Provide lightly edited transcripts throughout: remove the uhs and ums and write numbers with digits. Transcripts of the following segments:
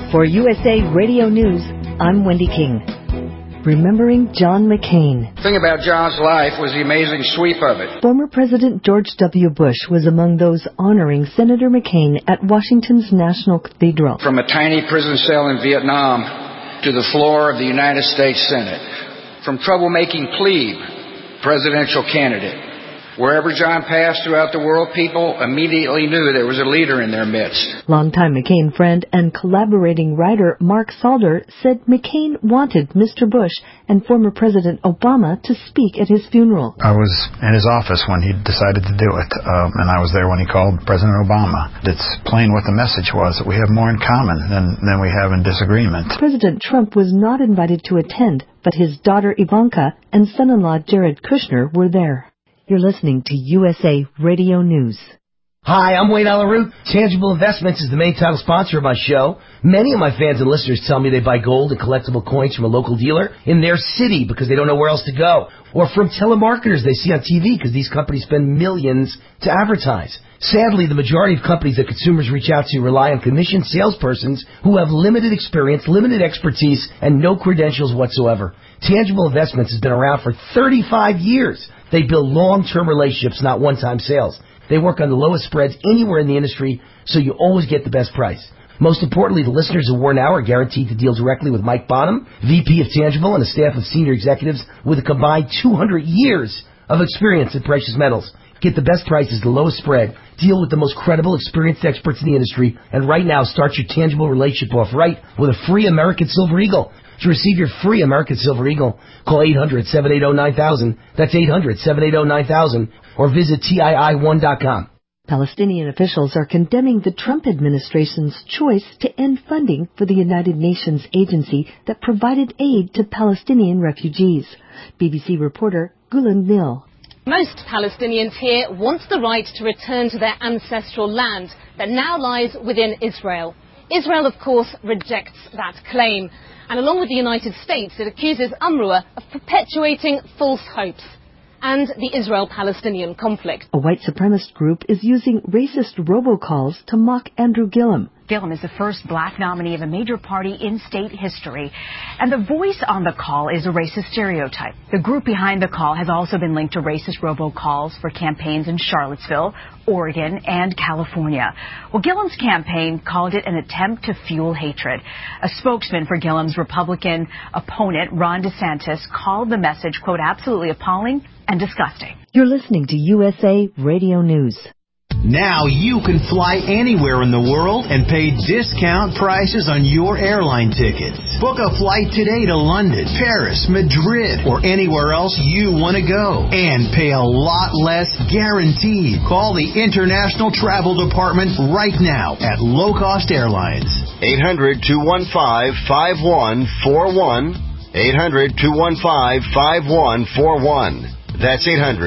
For USA Radio News, I'm Wendy King. Remembering John McCain. The thing about John's life was the amazing sweep of it. Former President George W. Bush was among those honoring Senator McCain at Washington's National Cathedral. From a tiny prison cell in Vietnam to the floor of the United States Senate. From troublemaking plebe, presidential candidate. Wherever John passed throughout the world, people immediately knew there was a leader in their midst. Longtime McCain friend and collaborating writer Mark Salder said McCain wanted Mr. Bush and former President Obama to speak at his funeral. I was in his office when he decided to do it, and I was there when he called President Obama. It's plain what the message was, that we have more in common than we have in disagreement. President Trump was not invited to attend, but his daughter Ivanka and son-in-law Jared Kushner were there. You're listening to USA Radio News. Hi, I'm Wayne Alaroot. Tangible Investments is the main title sponsor of my show. Many of my fans and listeners tell me they buy gold and collectible coins from a local dealer in their city because they don't know where else to go. Or from telemarketers they see on TV because these companies spend millions to advertise. Sadly, the majority of companies that consumers reach out to rely on commissioned salespersons who have limited experience, limited expertise, and no credentials whatsoever. Tangible Investments has been around for 35 years. They build long-term relationships, not one-time sales. They work on the lowest spreads anywhere in the industry, so you always get the best price. Most importantly, the listeners of War Now are guaranteed to deal directly with Mike Bonham, VP of Tangible, and a staff of senior executives with a combined 200 years of experience in precious metals. Get the best prices, the lowest spread. Deal with the most credible, experienced experts in the industry. And right now, start your Tangible relationship off right with a free American Silver Eagle. To receive your free American Silver Eagle, call 800-780-9000. That's 800-780-9000. Or visit TII1.com. Palestinian officials are condemning the Trump administration's choice to end funding for the United Nations agency that provided aid to Palestinian refugees. BBC reporter Gulen Nil. Most Palestinians here want the right to return to their ancestral land that now lies within Israel. Israel, of course, rejects that claim. And along with the United States, it accuses UNRWA of perpetuating false hopes and the Israel-Palestinian conflict. A white supremacist group is using racist robocalls to mock Andrew Gillum. Gillum is the first black nominee of a major party in state history. And the voice on the call is a racist stereotype. The group behind the call has also been linked to racist robocalls for campaigns in Charlottesville, Oregon, and California. Well, Gillum's campaign called it an attempt to fuel hatred. A spokesman for Gillum's Republican opponent, Ron DeSantis, called the message, quote, absolutely appalling and disgusting. You're listening to USA Radio News. Now you can fly anywhere in the world and pay discount prices on your airline tickets. Book a flight today to London, Paris, Madrid, or anywhere else you want to go. And pay a lot less guaranteed. Call the International Travel Department right now at Low Cost Airlines. 800-215-5141. 800-215-5141. That's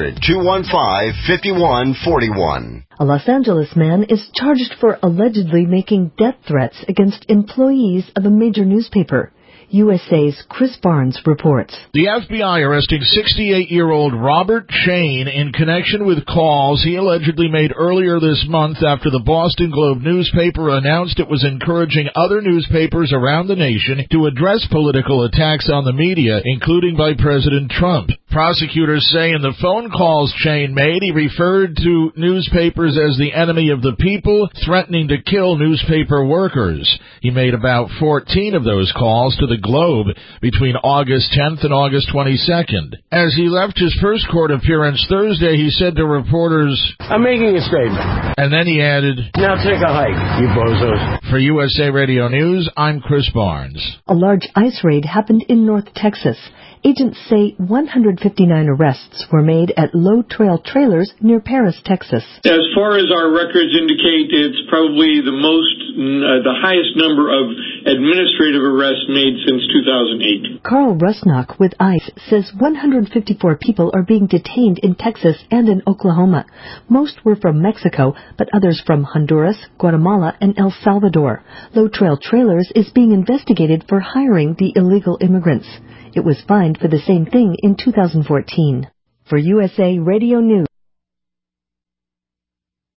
800-215-5141. A Los Angeles man is charged for allegedly making death threats against employees of a major newspaper. USA's Chris Barnes reports. The FBI arresting 68-year-old Robert Shane in connection with calls he allegedly made earlier this month after the Boston Globe newspaper announced it was encouraging other newspapers around the nation to address political attacks on the media, including by President Trump. Prosecutors say in the phone calls Shane made, he referred to newspapers as the enemy of the people, threatening to kill newspaper workers. He made about 14 of those calls to the Globe between August 10th and August 22nd. As he left his first court appearance Thursday, he said to reporters, I'm making a statement. And then he added, Now take a hike, you bozos. For USA Radio News, I'm Chris Barnes. A large ICE raid happened in North Texas. Agents say 159 arrests were made at Low Trail Trailers near Paris, Texas. As far as our records indicate, it's probably the highest number of administrative arrests made since 2008. Carl Rusnock with ICE says 154 people are being detained in Texas and in Oklahoma. Most were from Mexico, but others from Honduras, Guatemala, and El Salvador. Low Trail Trailers is being investigated for hiring the illegal immigrants. It was fined for the same thing in 2014. For USA Radio News.